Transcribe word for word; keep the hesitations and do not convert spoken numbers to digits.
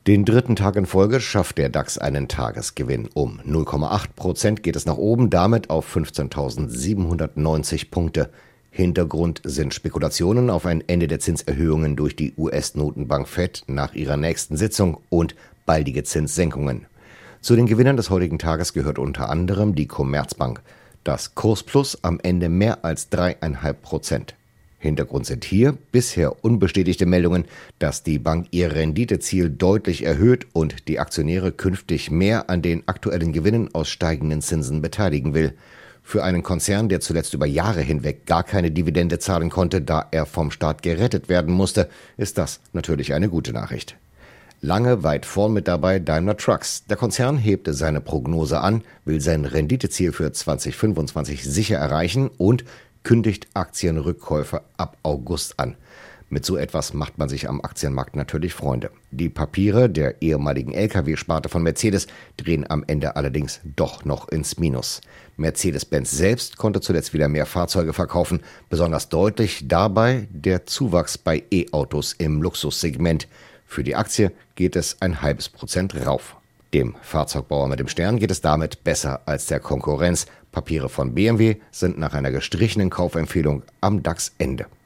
Den dritten Tag in Folge schafft der DAX einen Tagesgewinn. Um null Komma acht Prozent geht es nach oben, damit auf fünfzehntausendsiebenhundertneunzig Punkte. Hintergrund sind Spekulationen auf ein Ende der Zinserhöhungen durch die U S-Notenbank Fed nach ihrer nächsten Sitzung und baldige Zinssenkungen. Zu den Gewinnern des heutigen Tages gehört unter anderem die Commerzbank. Das Kursplus am Ende mehr als drei Komma fünf Prozent. Hintergrund sind hier bisher unbestätigte Meldungen, dass die Bank ihr Renditeziel deutlich erhöht und die Aktionäre künftig mehr an den aktuellen Gewinnen aus steigenden Zinsen beteiligen will. Für einen Konzern, der zuletzt über Jahre hinweg gar keine Dividende zahlen konnte, da er vom Staat gerettet werden musste, ist das natürlich eine gute Nachricht. Lange weit vorn mit dabei Daimler Trucks. Der Konzern hebte seine Prognose an, will sein Renditeziel für zwanzig fünfundzwanzig sicher erreichen und kündigt Aktienrückkäufe ab August an. Mit so etwas macht man sich am Aktienmarkt natürlich Freunde. Die Papiere der ehemaligen L K W-Sparte von Mercedes drehen am Ende allerdings doch noch ins Minus. Mercedes-Benz selbst konnte zuletzt wieder mehr Fahrzeuge verkaufen, besonders deutlich dabei der Zuwachs bei E-Autos im Luxussegment. Für die Aktie geht es ein halbes Prozent rauf. Dem Fahrzeugbauer mit dem Stern geht es damit besser als der Konkurrenz. Papiere von B M W sind nach einer gestrichenen Kaufempfehlung am DAX-Ende.